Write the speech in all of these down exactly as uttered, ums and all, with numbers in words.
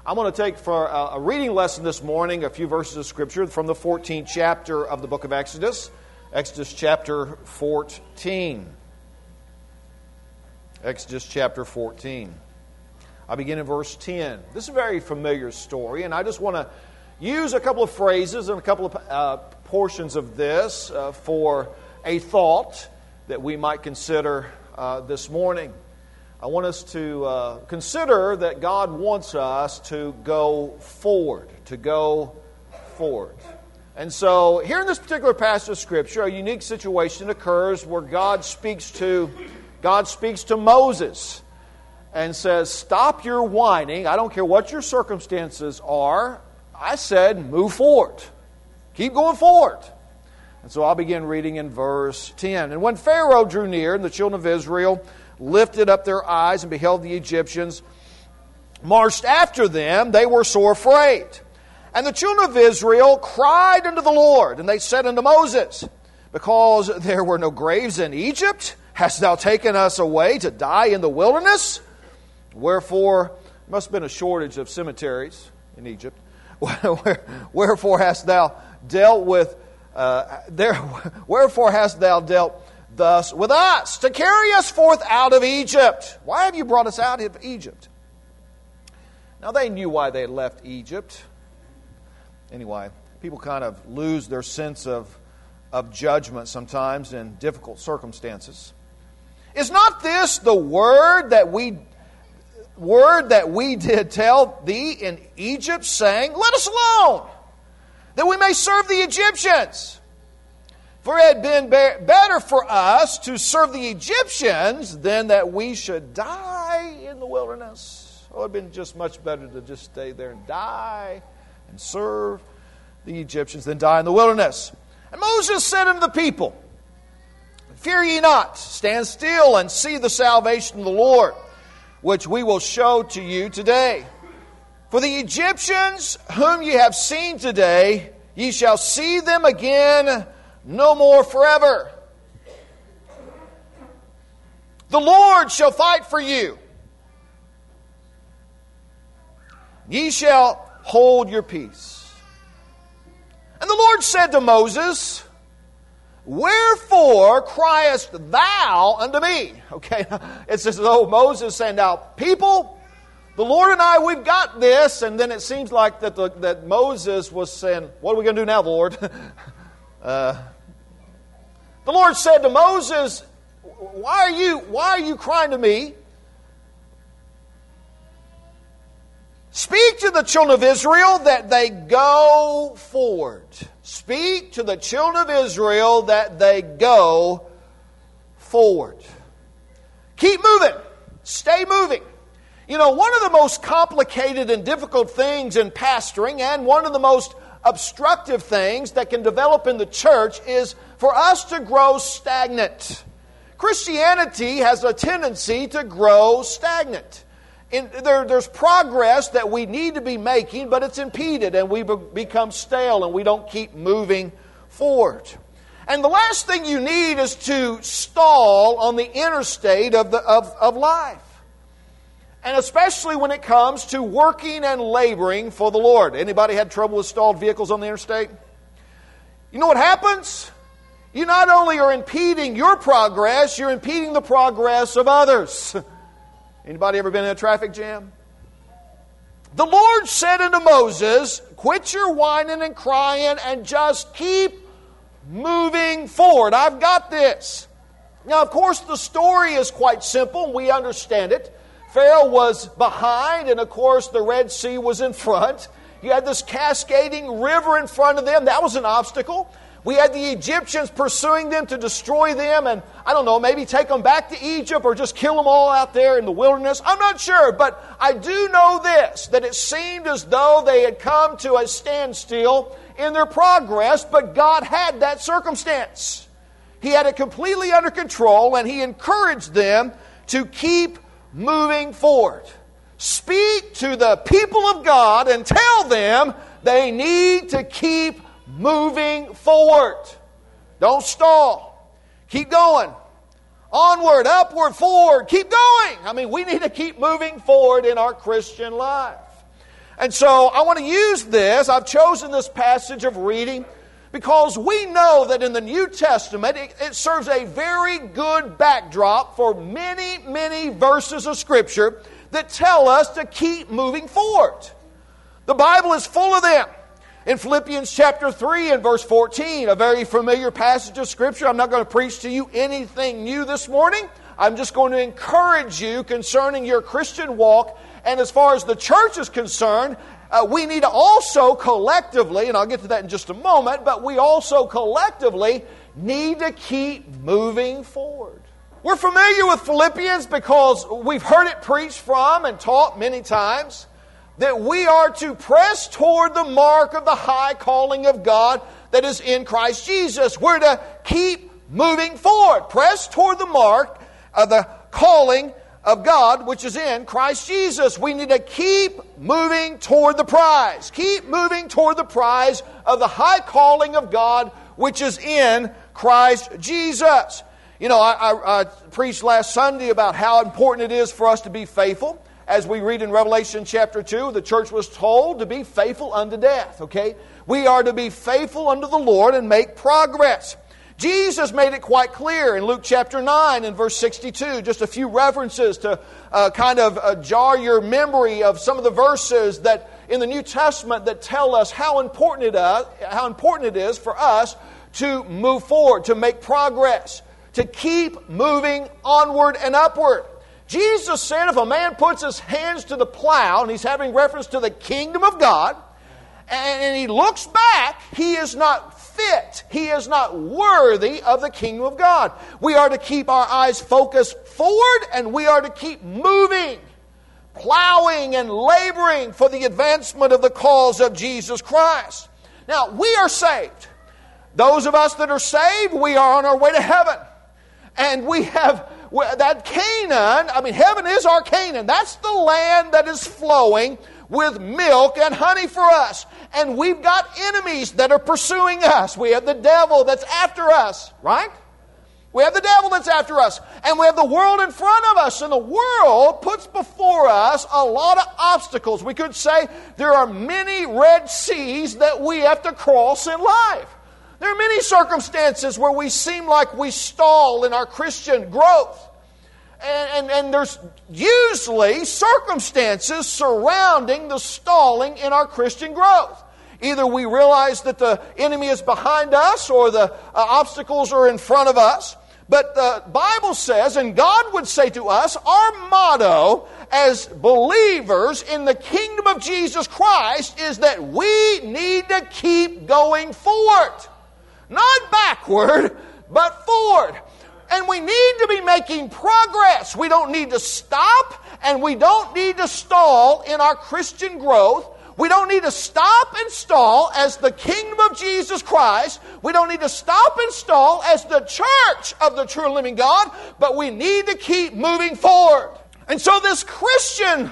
I'm going to take for a reading lesson this morning a few verses of Scripture from the fourteenth chapter of the book of Exodus. Exodus chapter fourteen. Exodus chapter fourteen. I begin in verse ten. This is a very familiar story, and I just want to use a couple of phrases and a couple of uh, portions of this uh, for a thought that we might consider uh, this morning. I want us to uh, consider that God wants us to go forward, to go forward. And so, here in this particular passage of Scripture, a unique situation occurs where God speaks to God speaks to Moses and says, "Stop your whining. I don't care what your circumstances are. I said, move forward. Keep going forward." And so I'll begin reading in verse ten. "And when Pharaoh drew near, and the children of Israel lifted up their eyes and beheld the Egyptians marched after them, they were sore afraid. And the children of Israel cried unto the Lord, and they said unto Moses, Because there were no graves in Egypt, hast thou taken us away to die in the wilderness? Wherefore," there must have been a shortage of cemeteries in Egypt, "wherefore hast thou dealt with, uh, there, wherefore hast thou dealt thus with us, to carry us forth out of Egypt? Why have you brought us out of Egypt?" Now they knew why they had left Egypt. Anyway, people kind of lose their sense of, of judgment sometimes in difficult circumstances. "Is not this the word that we word that we did tell thee in Egypt, saying, Let us alone, that we may serve the Egyptians? For it had been be- better for us to serve the Egyptians than that we should die in the wilderness." Oh, it would have been just much better to just stay there and die and serve the Egyptians than die in the wilderness. "And Moses said unto the people, Fear ye not, stand still and see the salvation of the Lord, which we will show to you today. For the Egyptians whom ye have seen today, ye shall see them again no more forever. The Lord shall fight for you. Ye shall hold your peace. And the Lord said to Moses, Wherefore criest thou unto me?" Okay, it's as though Moses saying, "Now, people, the Lord and I, we've got this." And then it seems like that the, that Moses was saying, "What are we going to do now, Lord?" uh, the Lord said to Moses, "Why are you why are you crying to me? Speak to the children of Israel that they go forward." Speak to the children of Israel that they go forward. Keep moving. Stay moving. You know, one of the most complicated and difficult things in pastoring, and one of the most obstructive things that can develop in the church, is for us to grow stagnant. Christianity has a tendency to grow stagnant. In, there, there's progress that we need to be making, but it's impeded and we be, become stale and we don't keep moving forward. And the last thing you need is to stall on the interstate of, the, of, of life. And especially when it comes to working and laboring for the Lord. Anybody had trouble with stalled vehicles on the interstate? You know what happens? You not only are impeding your progress, you're impeding the progress of others. Anybody ever been in a traffic jam? The Lord said unto Moses, "Quit your whining and crying and just keep moving forward. I've got this." Now, of course, the story is quite simple. We understand it. Pharaoh was behind, and of course, the Red Sea was in front. You had this cascading river in front of them. That was an obstacle. We had the Egyptians pursuing them to destroy them and, I don't know, maybe take them back to Egypt or just kill them all out there in the wilderness. I'm not sure, but I do know this, that it seemed as though they had come to a standstill in their progress, but God had that circumstance. He had it completely under control, and He encouraged them to keep moving forward. Speak to the people of God and tell them they need to keep moving forward. Don't stall. Keep going. Onward, upward, forward. Keep going. I mean, we need to keep moving forward in our Christian life. And so I want to use this. I've chosen this passage of reading because we know that in the New Testament it, it serves a very good backdrop for many, many verses of Scripture that tell us to keep moving forward. The Bible is full of them. In Philippians chapter three and verse fourteen, a very familiar passage of Scripture. I'm not going to preach to you anything new this morning. I'm just going to encourage you concerning your Christian walk. And as far as the church is concerned, uh, we need to also collectively, and I'll get to that in just a moment, but we also collectively need to keep moving forward. We're familiar with Philippians because we've heard it preached from and taught many times that we are to press toward the mark of the high calling of God that is in Christ Jesus. We're to keep moving forward. Press toward the mark of the calling of God which is in Christ Jesus. We need to keep moving toward the prize. Keep moving toward the prize of the high calling of God which is in Christ Jesus. You know, I, I, I preached last Sunday about how important it is for us to be faithful. As we read in Revelation chapter two, the church was told to be faithful unto death, okay? We are to be faithful unto the Lord and make progress. Jesus made it quite clear in Luke chapter nine and verse sixty-two, just a few references to uh, kind of uh, jar your memory of some of the verses that in the New Testament that tell us how important it is, how important it is for us to move forward, to make progress, to keep moving onward and upward. Jesus said if a man puts his hands to the plow, and he's having reference to the kingdom of God, and he looks back, he is not fit. He is not worthy of the kingdom of God. We are to keep our eyes focused forward, and we are to keep moving, plowing and laboring for the advancement of the cause of Jesus Christ. Now, we are saved. Those of us that are saved, we are on our way to heaven. And we have that Canaan, I mean, heaven is our Canaan. That's the land that is flowing with milk and honey for us. And we've got enemies that are pursuing us. We have the devil that's after us, right? We have the devil that's after us. And we have the world in front of us. And the world puts before us a lot of obstacles. We could say there are many Red Seas that we have to cross in life. There are many circumstances where we seem like we stall in our Christian growth. And, and, and there's usually circumstances surrounding the stalling in our Christian growth. Either we realize that the enemy is behind us or the uh, obstacles are in front of us. But the Bible says, and God would say to us, our motto as believers in the kingdom of Jesus Christ is that we need to keep going forward. Not backward, but forward. And we need to be making progress. We don't need to stop, and we don't need to stall in our Christian growth. We don't need to stop and stall as the kingdom of Jesus Christ. We don't need to stop and stall as the church of the true and living God, but we need to keep moving forward. And so this Christian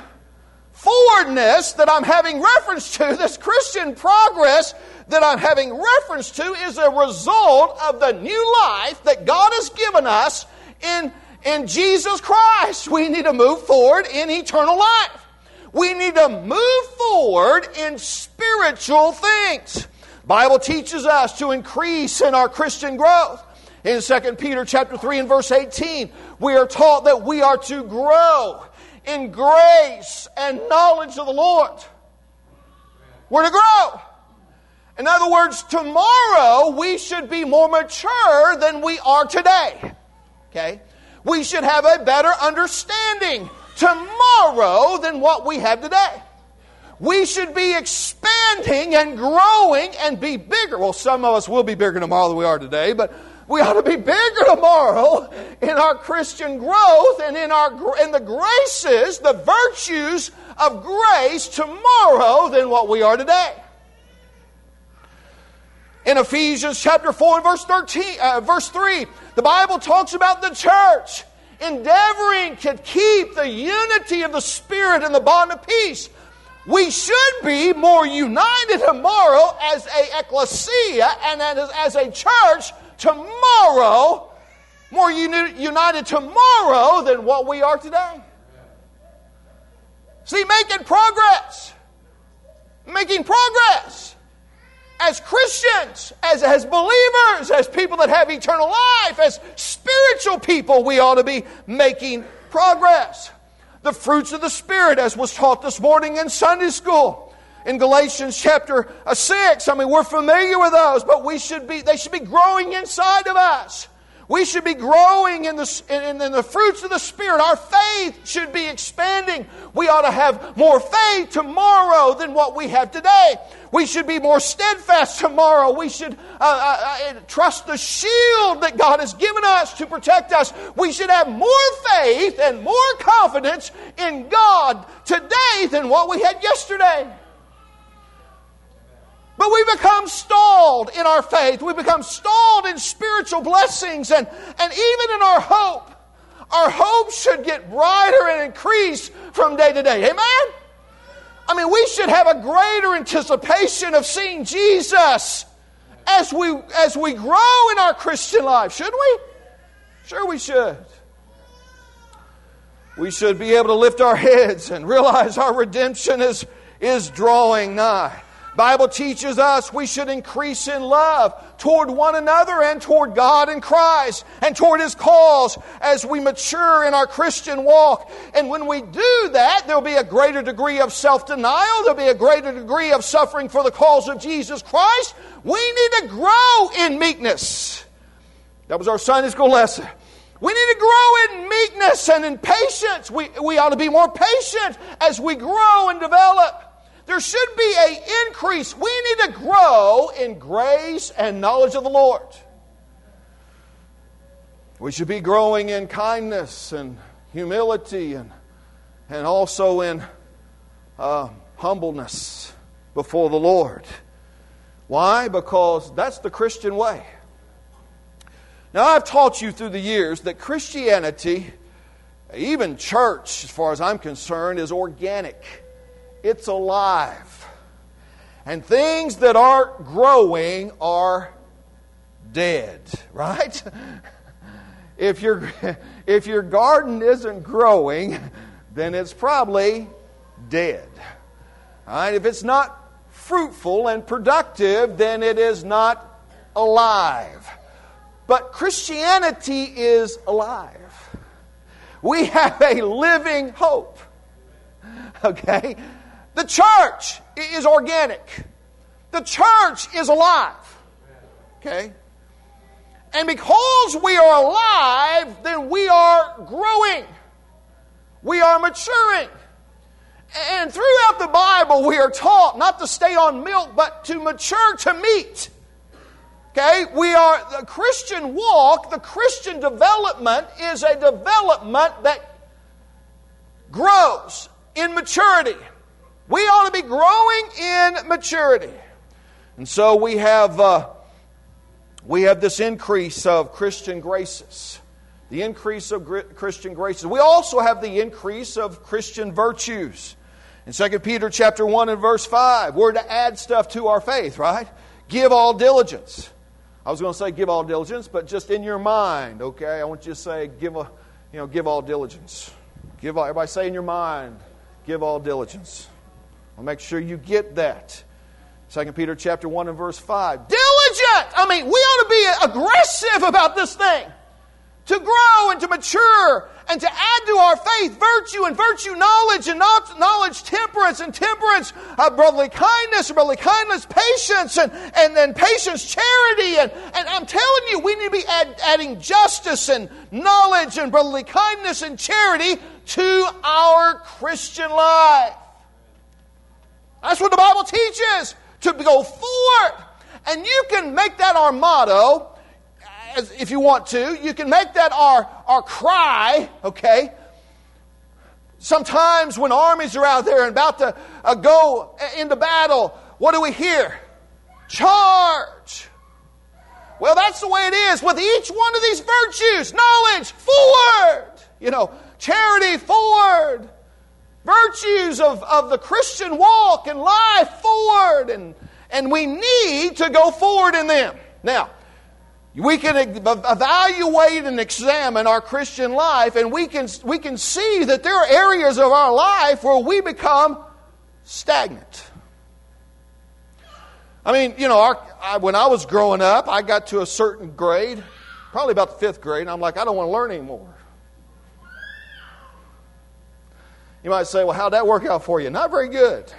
forwardness that I'm having reference to, this Christian progress that I'm having reference to, is a result of the new life that God has given us in, in Jesus Christ. We need to move forward in eternal life. We need to move forward in spiritual things. The Bible teaches us to increase in our Christian growth. In Second Peter chapter three and verse eighteen, we are taught that we are to grow in grace and knowledge of the Lord. We're to grow. In other words, tomorrow we should be more mature than we are today. Okay? We should have a better understanding tomorrow than what we have today. We should be expanding and growing and be bigger. Well, some of us will be bigger tomorrow than we are today, but we ought to be bigger tomorrow in our Christian growth and in our in the graces, the virtues of grace tomorrow than what we are today. In Ephesians chapter four and verse thirteen, uh, verse three, the Bible talks about the church endeavoring to keep the unity of the Spirit and the bond of peace. We should be more united tomorrow as a ecclesia and as, as a church tomorrow, more uni- united tomorrow than what we are today. See, making progress. making progress. As Christians, as, as believers, as people that have eternal life, as spiritual people, we ought to be making progress. The fruits of the Spirit, as was taught this morning in Sunday school, in Galatians chapter six. I mean, we're familiar with those, but we should be, they should be growing inside of us. We should be growing in the, in, in the fruits of the Spirit. Our faith should be expanding. We ought to have more faith tomorrow than what we have today. We should be more steadfast tomorrow. We should uh, uh, trust the shield that God has given us to protect us. We should have more faith and more confidence in God today than what we had yesterday. But we become stalled in our faith. We become stalled in spiritual blessings and, and even in our hope. Our hope should get brighter and increase from day to day. Amen? I mean, we should have a greater anticipation of seeing Jesus as we, as we grow in our Christian life, shouldn't we? Sure we should. We should be able to lift our heads and realize our redemption is, is drawing nigh. Bible teaches us we should increase in love toward one another and toward God and Christ and toward His cause as we mature in our Christian walk. And when we do that, there'll be a greater degree of self-denial. There'll be a greater degree of suffering for the cause of Jesus Christ. We need to grow in meekness. That was our Sunday school lesson. We need to grow in meekness and in patience. We, we ought to be more patient as we grow and develop. There should be an increase. We need to grow in grace and knowledge of the Lord. We should be growing in kindness and humility and, and also in uh, humbleness before the Lord. Why? Because that's the Christian way. Now, I've taught you through the years that Christianity, even church, as far as I'm concerned, is organic. It's alive. And things that aren't growing are dead, right? If your if your garden isn't growing, then it's probably dead. All right? If it's not fruitful and productive, then it is not alive. But Christianity is alive. We have a living hope. Okay? The church is organic. The church is alive. Okay? And because we are alive, then we are growing. We are maturing. And throughout the Bible, we are taught not to stay on milk, but to mature to meat. Okay? We are, the Christian walk, the Christian development is a development that grows in maturity. We ought to be growing in maturity. And so we have uh, we have this increase of Christian graces. The increase of gr- Christian graces. We also have the increase of Christian virtues. In Second Peter chapter one and verse five, we're to add stuff to our faith, right? Give all diligence. I was going to say give all diligence, but just in your mind, okay? I want you to say give a, you know, give all diligence. Give all, everybody say in your mind, give all diligence. I'll make sure you get that. Second Peter chapter one and verse five. Diligent! I mean, we ought to be aggressive about this thing. To grow and to mature and to add to our faith virtue and virtue knowledge and knowledge temperance and temperance uh, brotherly kindness and brotherly kindness patience and, and then patience charity. And, and I'm telling you, we need to be add, adding justice and knowledge and brotherly kindness and charity to our Christian life. That's what the Bible teaches, to go forward. And you can make that our motto, as if you want to. You can make that our, our cry, okay? Sometimes when armies are out there and about to uh, go into battle, what do we hear? Charge! Well, that's the way it is with each one of these virtues. Knowledge, forward! You know, charity, forward! Virtues of, of the Christian walk and life, forward! And, and we need to go forward in them. Now, we can evaluate and examine our Christian life, and we can, we can see that there are areas of our life where we become stagnant. I mean, you know, our, I, when I was growing up, I got to a certain grade, probably about the fifth grade, and I'm like, I don't want to learn anymore. You might say, well, how'd that work out for you? Not very good.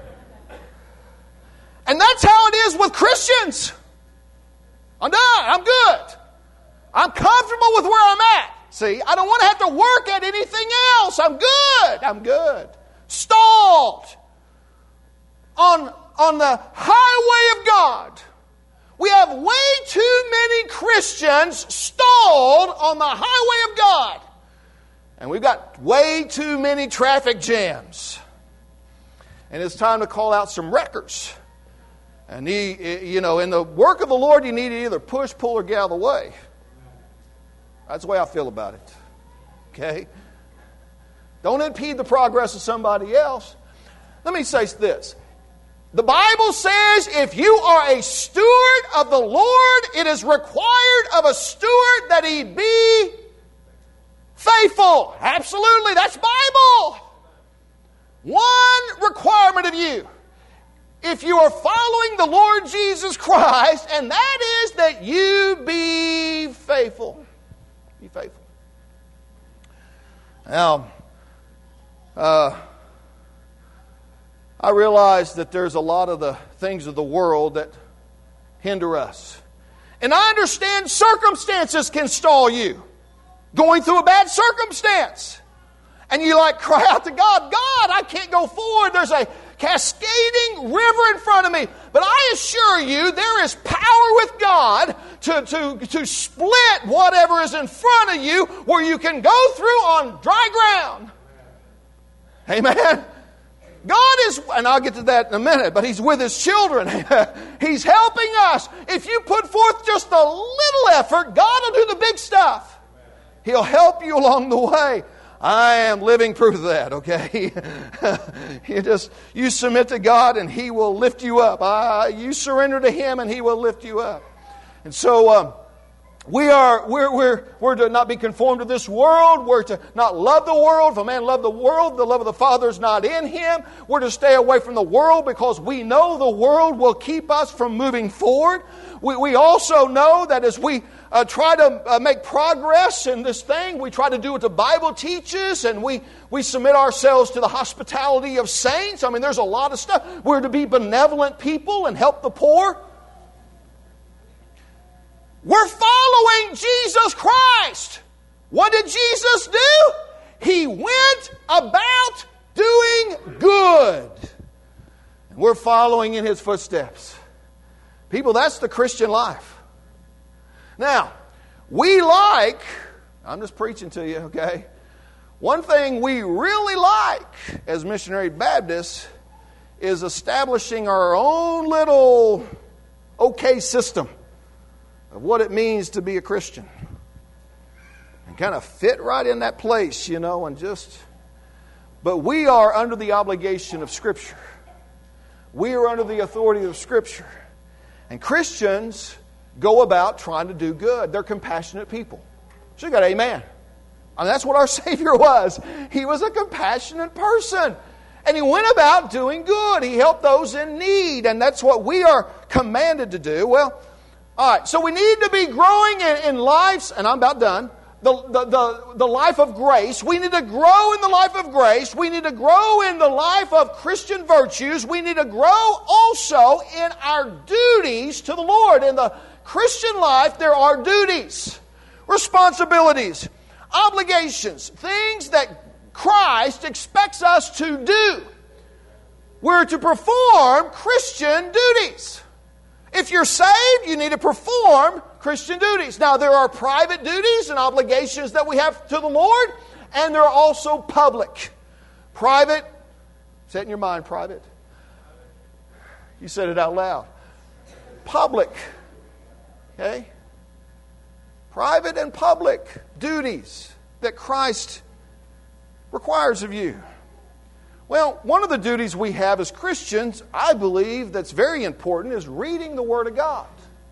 And that's how it is with Christians. I'm done. I'm good. I'm comfortable with where I'm at. See, I don't want to have to work at anything else. I'm good. I'm good. Stalled on, on the highway of God. We have way too many Christians stalled on the highway of God. And we've got way too many traffic jams. And it's time to call out some wreckers. And he, you know, in the work of the Lord, you need to either push, pull, or get out of the way. That's the way I feel about it. Okay? Don't impede the progress of somebody else. Let me say this. The Bible says if you are a steward of the Lord, it is required of a steward that he be faithful. Absolutely, that's Bible. One requirement of you, if you are following the Lord Jesus Christ, and that is that you be faithful. Be faithful. Now, uh, I realize that there's a lot of the things of the world that hinder us. And I understand circumstances can stall you. Going through a bad circumstance. And you like cry out to God, God, I can't go forward. There's a cascading river in front of me. But I assure you, there is power with God to, to, to split whatever is in front of you where you can go through on dry ground. Amen. God is, and I'll get to that in a minute, but He's with His children. He's helping us. If you put forth just a little effort, God will do the big stuff. He'll help you along the way. I am living proof of that, okay? you just, you submit to God and He will lift you up. Uh, you surrender to Him and He will lift you up. And so, um, We are, we're, we're, we're to not be conformed to this world. We're to not love the world. If a man love the world, the love of the Father is not in him. We're to stay away from the world because we know the world will keep us from moving forward. We, we also know that as we uh, try to uh, make progress in this thing, we try to do what the Bible teaches, and we, we submit ourselves to the hospitality of saints. I mean, there's a lot of stuff. We're to be benevolent people and help the poor. We're following Jesus Christ. What did Jesus do? He went about doing good. And we're following in His footsteps. People, that's the Christian life. Now, we like, I'm just preaching to you, okay? One thing we really like as missionary Baptists is establishing our own little okay system of what it means to be a Christian. And kind of fit right in that place, you know, and just... But we are under the obligation of Scripture. We are under the authority of Scripture. And Christians go about trying to do good. They're compassionate people. So you got amen. I mean, that's what our Savior was. He was a compassionate person. And He went about doing good. He helped those in need. And that's what we are commanded to do. Well, all right, so we need to be growing in, in lives, and I'm about done, the, the, the, the life of grace. We need to grow in the life of grace. We need to grow in the life of Christian virtues. We need to grow also in our duties to the Lord. In the Christian life, there are duties, responsibilities, obligations, things that Christ expects us to do. We're to perform Christian duties. If you're saved, you need to perform Christian duties. Now, there are private duties and obligations that we have to the Lord, and there are also public. Private, say it in your mind, private. You said it out loud. Public. Okay? Private and public duties that Christ requires of you. Well, one of the duties we have as Christians, I believe, that's very important is reading the Word of God.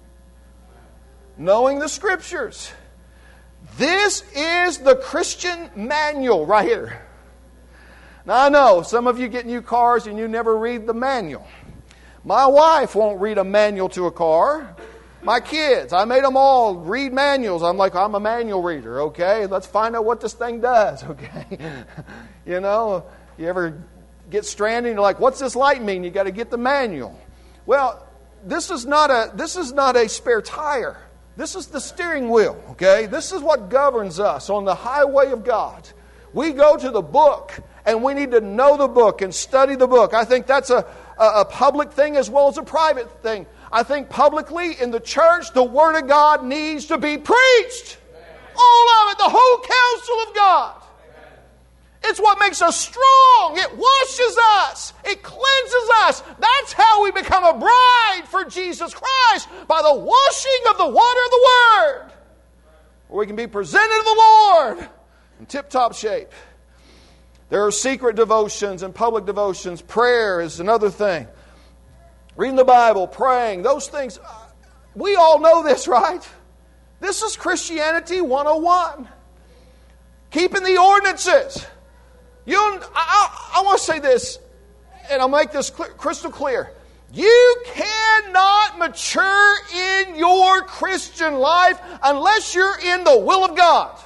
Knowing the Scriptures. This is the Christian manual right here. Now, I know some of you get new cars and you never read the manual. My wife won't read a manual to a car. My kids, I made them all read manuals. I'm like, I'm a manual reader, okay? Let's find out what this thing does, okay? You know, you ever get stranded and you're like, what's this light mean? You got to get the manual. Well, this is not a this is not a spare tire. This is the steering wheel, okay? This is what governs us on the highway of God. We go to the book, and we need to know the book and study the book. I think that's a, a, a public thing as well as a private thing. I think publicly in the church, the Word of God needs to be preached. All of it, the whole counsel of God. It's what makes us strong. It washes us. It cleanses us. That's how we become a bride for Jesus Christ, by the washing of the water of the Word. Where we can be presented to the Lord in tip-top shape. There are secret devotions and public devotions. Prayer is another thing. Reading the Bible, praying, those things. We all know this, right? This is Christianity one oh one. Keeping the ordinances. You, I, I, I want to say this, and I'll make this clear, crystal clear. You cannot mature in your Christian life unless you're in the will of God.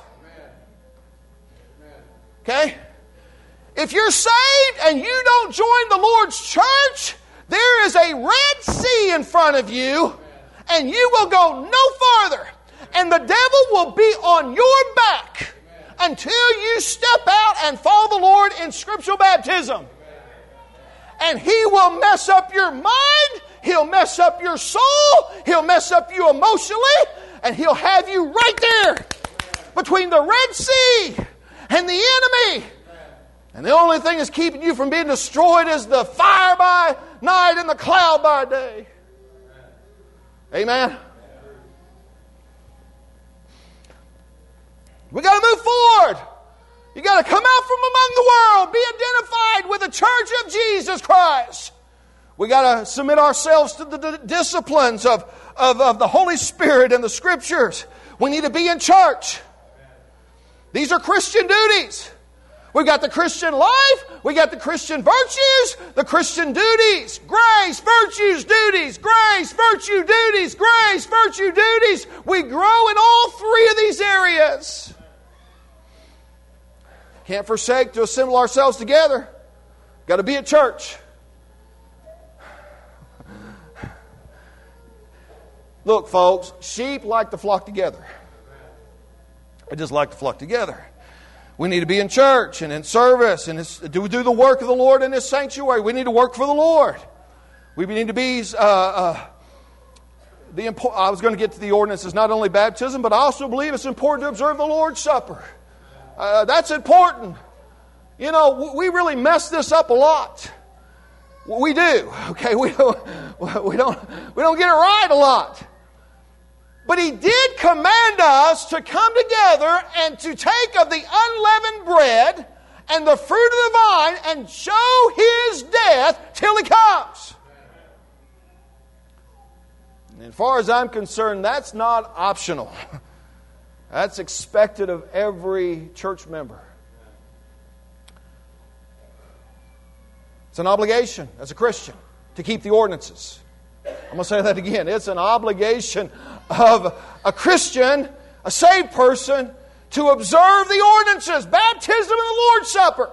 Okay? If you're saved and you don't join the Lord's church, there is a Red Sea in front of you, and you will go no farther. And the devil will be on your back until you step out and follow the Lord in scriptural baptism. And he will mess up your mind. He'll mess up your soul. He'll mess up you emotionally. And he'll have you right there between the Red Sea and the enemy. And the only thing that's keeping you from being destroyed is the fire by night and the cloud by day. Amen. We got to move forward. You got to come out from among the world. Be identified with the church of Jesus Christ. We got to submit ourselves to the d- disciplines of, of, of the Holy Spirit and the Scriptures. We need to be in church. These are Christian duties. We got the Christian life. We got the Christian virtues, the Christian duties. Grace, virtues, duties. Grace, virtue, duties. Grace, virtue, duties. We grow in all three of these areas. Can't forsake to assemble ourselves together. Got to be at church. Look, folks, sheep like to flock together. They just like to flock together. We need to be in church and in service and do, do the work of the Lord in His sanctuary. We need to work for the Lord. We need to be... Uh, uh, the I was going to get to the ordinances, not only baptism, but I also believe it's important to observe the Lord's Supper. Uh, that's important. You know, we really mess this up a lot. We do. Okay, we don't. We don't. We don't get it right a lot. But He did command us to come together and to take of the unleavened bread and the fruit of the vine and show His death till He comes. And as far as I'm concerned, that's not optional. That's expected of every church member. It's an obligation as a Christian to keep the ordinances. I'm going to say that again. It's an obligation of a Christian, a saved person, to observe the ordinances, baptism and the Lord's Supper.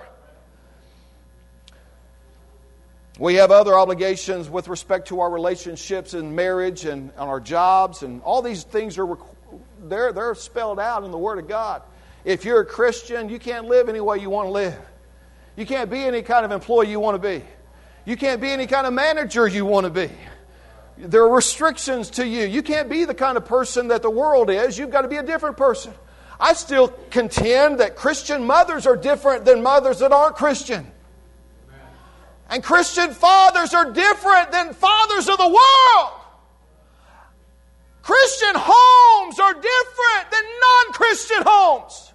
We have other obligations with respect to our relationships in marriage and on our jobs, and all these things are they're, they're spelled out in the Word of God. If you're a Christian, you can't live any way you want to live. You can't be any kind of employee you want to be. You can't be any kind of manager you want to be. There are restrictions to you. You can't be the kind of person that the world is. You've got to be a different person. I still contend that Christian mothers are different than mothers that aren't Christian. And Christian fathers are different than fathers of the world. Christian homes are different than non-Christian homes.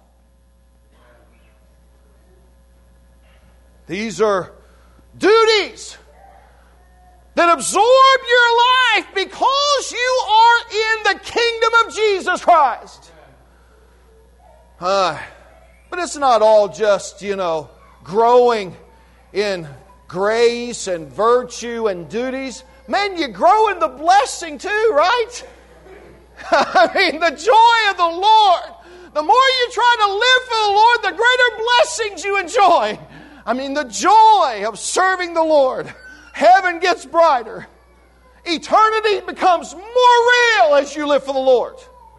These are duties that absorb your life because you are in the kingdom of Jesus Christ. Uh, but it's not all just, you know, growing in grace and virtue and duties. man, you grow in the blessing too, right? I mean, the joy of the Lord. The more you try to live for the Lord, the greater blessings you enjoy. I mean, the joy of serving the Lord. Heaven gets brighter. Eternity becomes more real as you live for the Lord.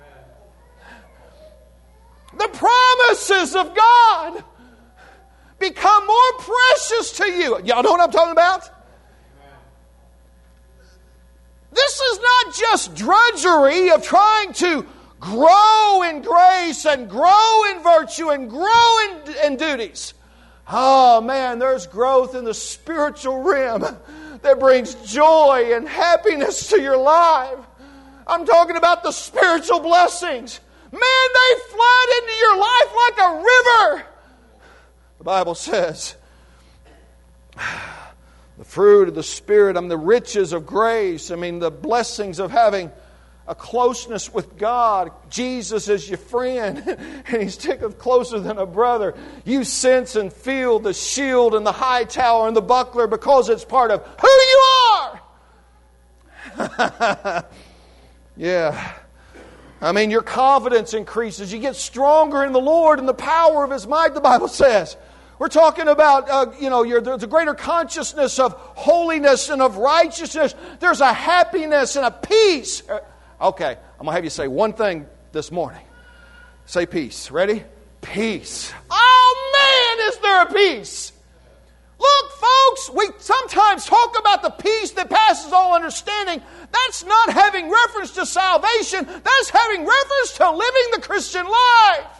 The promises of God become more precious to you. Y'all know what I'm talking about? This is not just drudgery of trying to grow in grace and grow in virtue and grow in, in duties. Oh man, there's growth in the spiritual realm that brings joy and happiness to your life. I'm talking about the spiritual blessings. Man, they flood into your life like a river. The Bible says, the fruit of the Spirit, I mean the riches of grace, I mean the blessings of having a closeness with God. Jesus is your friend, and He's sticketh closer than a brother. You sense and feel the shield and the high tower and the buckler because it's part of who you are. Yeah. I mean, your confidence increases. You get stronger in the Lord and the power of His might, the Bible says. We're talking about, uh, you know, your, there's a greater consciousness of holiness and of righteousness. There's a happiness and a peace. Okay, I'm going to have you say one thing this morning. Say peace. Ready? Peace. Oh man, is there a peace? Look, folks, we sometimes talk about the peace that passes all understanding. That's not having reference to salvation. That's having reference to living the Christian life.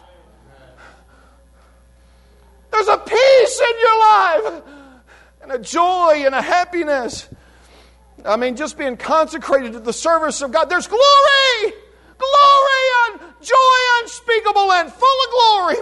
There's a peace in your life and a joy and a happiness. I mean, just being consecrated to the service of God. There's glory! Glory and joy unspeakable and full of glory,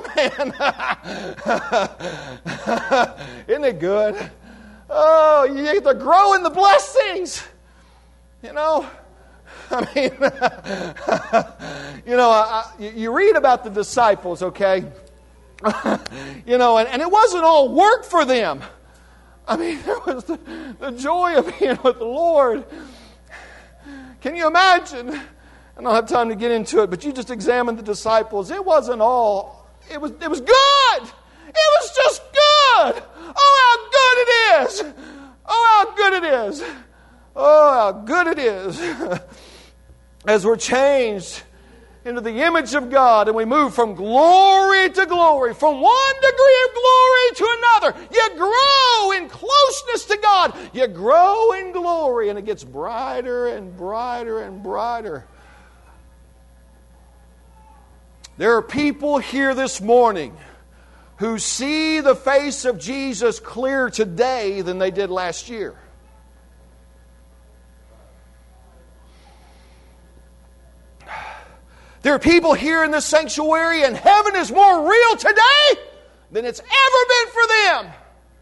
man. Isn't it good? Oh, you get to grow in the blessings. You know, I mean, you know, I, I, you read about the disciples, okay? You know, and, and it wasn't all work for them. I mean, there was the, the joy of being with the Lord. Can you imagine? I don't have time to get into it, but you just examine the disciples. It wasn't all, it was, it was good. It was just good. Oh, how good it is. Oh, how good it is. Oh, how good it is. As we're changed into the image of God and we move from glory to glory, from one degree of glory to another. You grow in closeness to God. You grow in glory and it gets brighter and brighter and brighter. There are people here this morning who see the face of Jesus clearer today than they did last year. There are people here in this sanctuary, and heaven is more real today than it's ever been for them.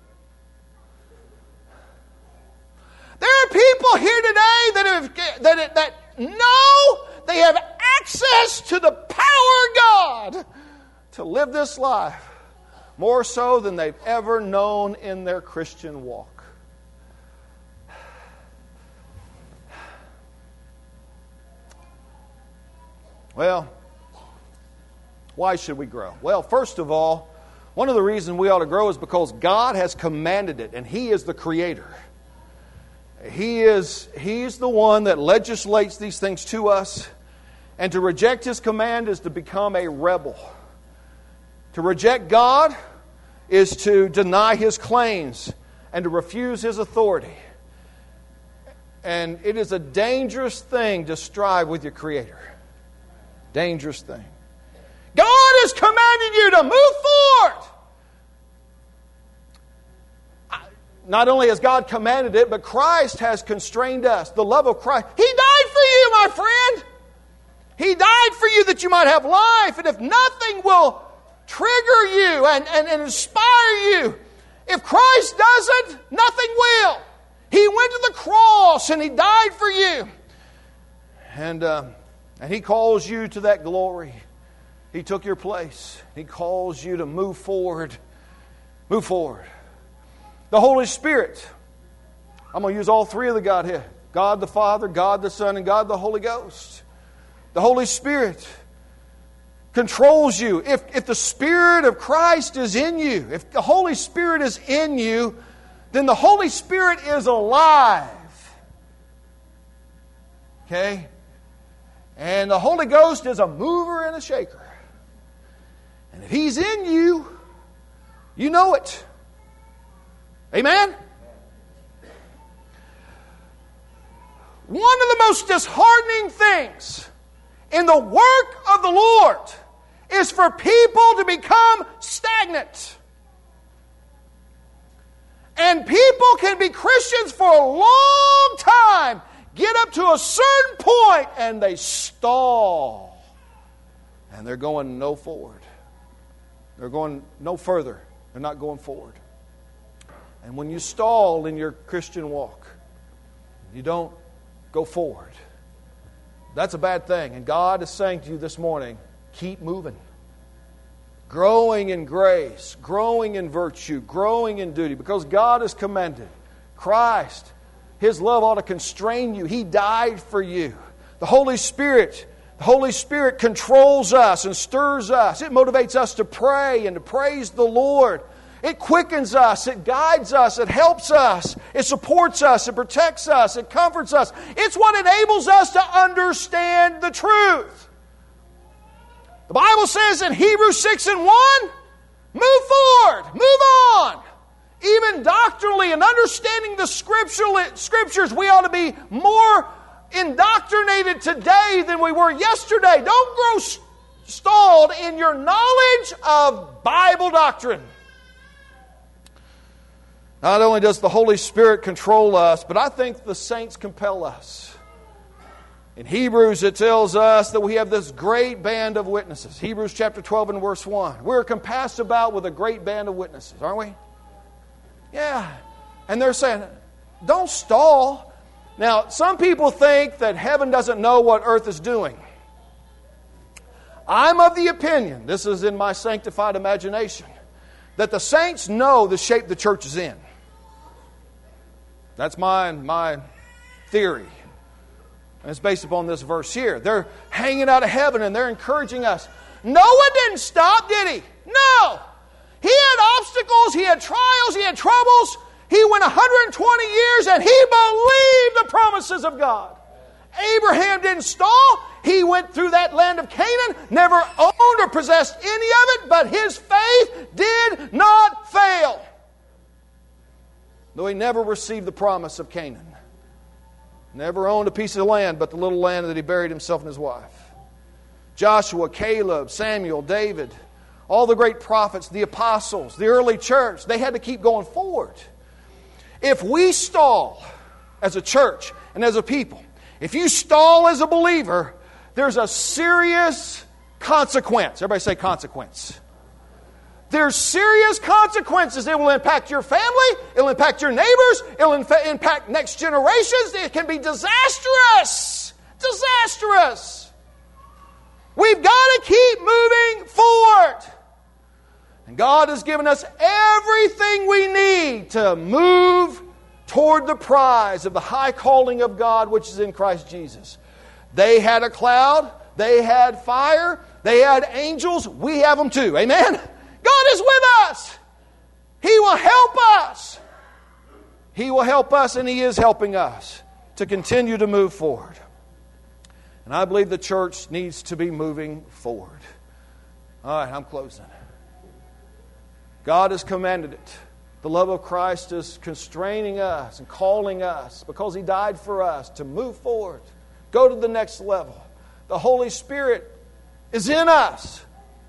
There are people here today that have that, that know they have access to the power of God to live this life more so than they've ever known in their Christian walk. Well, why should we grow? Well, first of all, one of the reasons we ought to grow is because God has commanded it, and He is the Creator. He is He's the one that legislates these things to us, and to reject His command is to become a rebel. To reject God is to deny His claims and to refuse His authority. And it is a dangerous thing to strive with your Creator. Dangerous thing. God has commanded you to move forward. Not only has God commanded it, but Christ has constrained us. The love of Christ. He died for you, my friend. He died for you that you might have life. And if nothing will trigger you and, and, and inspire you, if Christ doesn't, nothing will. He went to the cross and He died for you. And... Uh, And He calls you to that glory. He took your place. He calls you to move forward. Move forward. The Holy Spirit. I'm going to use all three of the Godhead. God the Father, God the Son, and God the Holy Ghost. The Holy Spirit controls you. If, if the Spirit of Christ is in you, if the Holy Spirit is in you, then the Holy Spirit is alive. Okay? And the Holy Ghost is a mover and a shaker. And if He's in you, you know it. Amen? One of the most disheartening things in the work of the Lord is for people to become stagnant. And people can be Christians for a long time, get up to a certain point, and they stall. And they're going no forward. They're going no further. They're not going forward. And when you stall in your Christian walk, you don't go forward. That's a bad thing. And God is saying to you this morning, keep moving. Growing in grace, growing in virtue, growing in duty. Because God has commanded. Christ, His love ought to constrain you. He died for you. The Holy Spirit, the Holy Spirit controls us and stirs us. It motivates us to pray and to praise the Lord. It quickens us, it guides us, it helps us, it supports us, it protects us, it comforts us. It's what enables us to understand the truth. The Bible says in Hebrews six and one, move forward, move on. Even doctrinally and understanding the Scriptures, we ought to be more indoctrinated today than we were yesterday. Don't grow stalled in your knowledge of Bible doctrine. Not only does the Holy Spirit control us, but I think the saints compel us. In Hebrews, it tells us that we have this great band of witnesses. Hebrews chapter twelve and verse one. We're compassed about with a great band of witnesses, aren't we? Yeah. And they're saying, don't stall. Now, some people think that heaven doesn't know what earth is doing. I'm of the opinion, this is in my sanctified imagination, that the saints know the shape the church is in. That's my, my theory. And it's based upon this verse here. They're hanging out of heaven and they're encouraging us. Noah didn't stop, did he? No. He had obstacles, he had trials, he had troubles. He went one hundred twenty years and he believed the promises of God. Abraham didn't stall. He went through that land of Canaan, never owned or possessed any of it, but his faith did not fail. Though he never received the promise of Canaan. Never owned a piece of land but the little land that he buried himself and his wife. Joshua, Caleb, Samuel, David, all the great prophets, the apostles, the early church, they had to keep going forward. If we stall as a church and as a people, if you stall as a believer, there's a serious consequence. Everybody say consequence. There's serious consequences. It will impact your family. It will impact your neighbors. It will infa- impact next generations. It can be disastrous. Disastrous. We've got to keep moving forward. And God has given us everything we need to move toward the prize of the high calling of God which is in Christ Jesus. They had a cloud. They had fire. They had angels. We have them too. Amen? God is with us. He will help us. He will help us and He is helping us to continue to move forward. And I believe the church needs to be moving forward. All right, I'm closing. God has commanded it. The love of Christ is constraining us and calling us because He died for us to move forward. Go to the next level. The Holy Spirit is in us.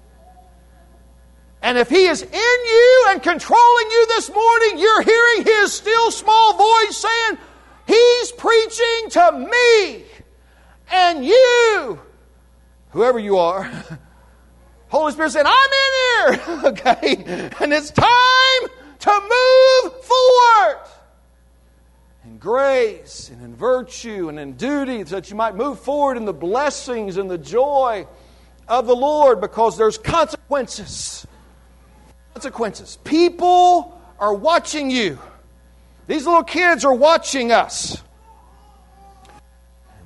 And if He is in you and controlling you this morning, you're hearing His still small voice saying, He's preaching to me and you, whoever you are. Holy Spirit said, I'm in here. Okay? And it's time to move forward. In grace and in virtue and in duty, so that you might move forward in the blessings and the joy of the Lord, because there's consequences. Consequences. People are watching you. These little kids are watching us.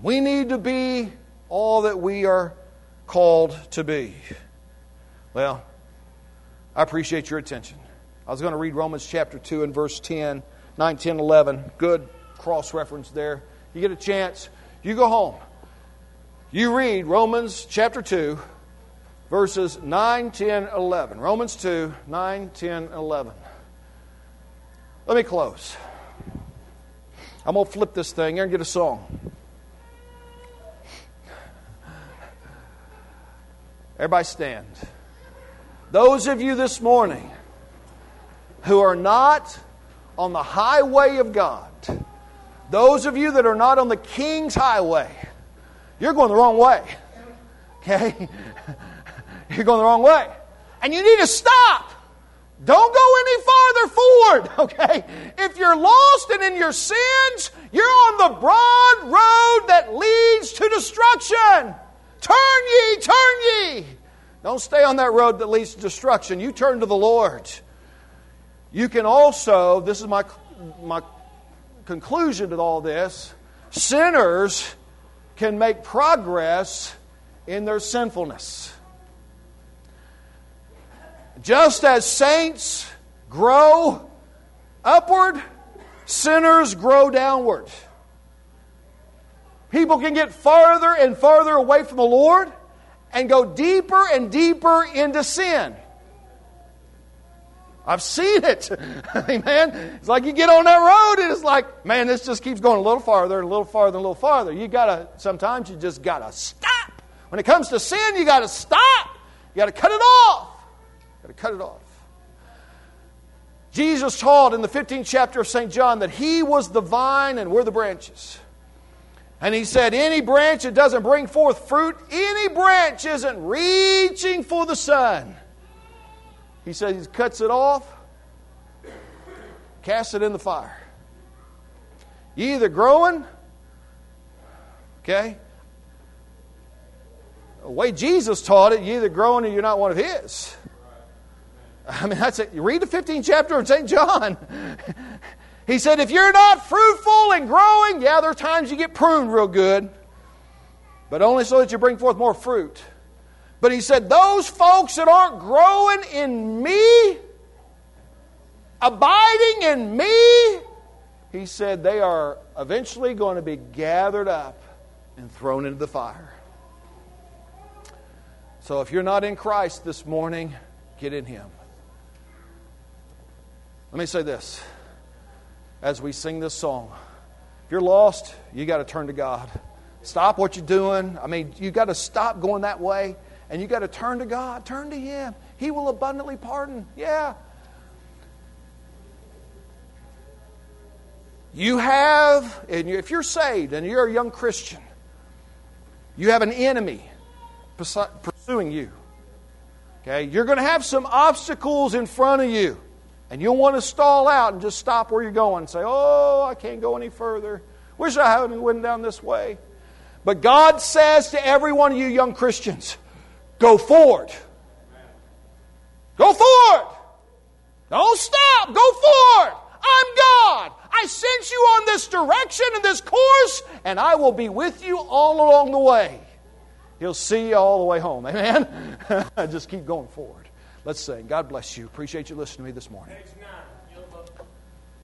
We need to be all that we are called to be. Well, I appreciate your attention. I was going to read Romans chapter two and verse ten, nine, ten, eleven. Good cross-reference there. You get a chance, you go home. You read Romans chapter two, verses nine, ten, eleven. Romans two, nine, ten, eleven. Let me close. I'm going to flip this thing here and get a song. Everybody stand. Those of you this morning who are not on the highway of God, those of you that are not on the King's highway, you're going the wrong way. Okay? You're going the wrong way. And you need to stop. Don't go any farther forward, okay? If you're lost and in your sins, you're on the broad road that leads to destruction. Turn ye, turn ye. Don't stay on that road that leads to destruction. You turn to the Lord. You can also, this is my, my conclusion to all this, sinners can make progress in their sinfulness. Just as saints grow upward, sinners grow downward. People can get farther and farther away from the Lord and go deeper and deeper into sin. I've seen it. Amen. It's like you get on that road and it's like, man, this just keeps going a little farther and a little farther and a little farther. You gotta, sometimes you just gotta stop. When it comes to sin, you gotta stop. You gotta cut it off. You gotta cut it off. Jesus taught in the fifteenth chapter of Saint John that He was the vine and we're the branches. And He said, any branch that doesn't bring forth fruit, any branch isn't reaching for the sun. He said He cuts it off, casts it in the fire. You either growing, okay? The way Jesus taught it, you're either growing or you're not one of His. I mean, that's it. You read the fifteenth chapter of Saint John. He said, if you're not fruitful and growing, yeah, there are times you get pruned real good, but only so that you bring forth more fruit. But He said, those folks that aren't growing in Me, abiding in Me, He said they are eventually going to be gathered up and thrown into the fire. So if you're not in Christ this morning, get in Him. Let me say this as we sing this song. If you're lost, you got to turn to God. Stop what you're doing. I mean, you got to stop going that way and you got to turn to God. Turn to Him. He will abundantly pardon. Yeah. You have, and if you're saved and you're a young Christian, you have an enemy pursuing you. Okay? You're going to have some obstacles in front of you. And you'll want to stall out and just stop where you're going and say, oh, I can't go any further. Wish I hadn't went down this way. But God says to every one of you young Christians, go forward. Go forward. Don't stop. Go forward. I'm God. I sent you on this direction and this course, and I will be with you all along the way. He'll see you all the way home. Amen? Just keep going forward. Let's sing. God bless you. Appreciate you listening to me this morning.